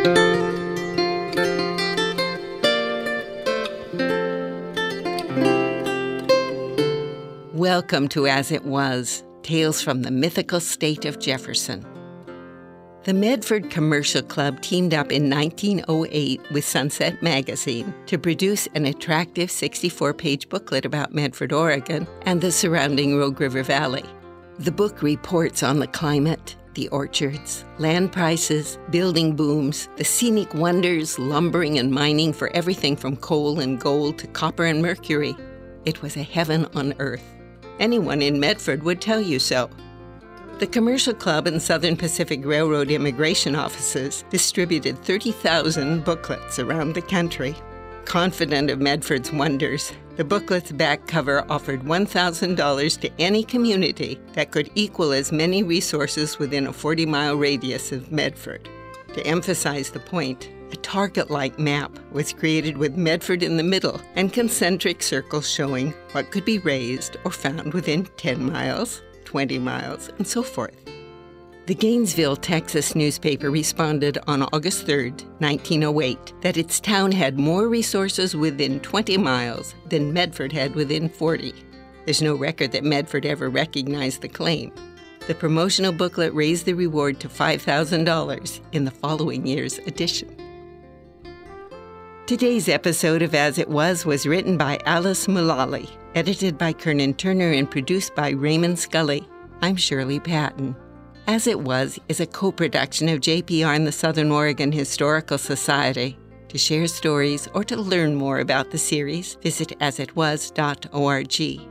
Welcome to As It Was, Tales from the Mythical State of Jefferson. The Medford Commercial Club teamed up in 1908 with Sunset Magazine to produce an attractive 64-page booklet about Medford, Oregon, and the surrounding Rogue River Valley. The book reports on the climate, the orchards, land prices, building booms, the scenic wonders, lumbering and mining for everything from coal and gold to copper and mercury. It was a heaven on earth. Anyone in Medford would tell you so. The Commercial Club and Southern Pacific Railroad immigration offices distributed 30,000 booklets around the country. Confident of Medford's wonders, the booklet's back cover offered $1,000 to any community that could equal as many resources within a 40-mile radius of Medford. To emphasize the point, a target-like map was created with Medford in the middle and concentric circles showing what could be raised or found within 10 miles, 20 miles, and so forth. The Gainesville, Texas newspaper responded on August 3, 1908, that its town had more resources within 20 miles than Medford had within 40. There's no record that Medford ever recognized the claim. The promotional booklet raised the reward to $5,000 in the following year's edition. Today's episode of As It Was written by Alice Mullally, edited by Kernan Turner, and produced by Raymond Scully. I'm Shirley Patton. As It Was is a co-production of JPR and the Southern Oregon Historical Society. To share stories or to learn more about the series, visit asitwas.org.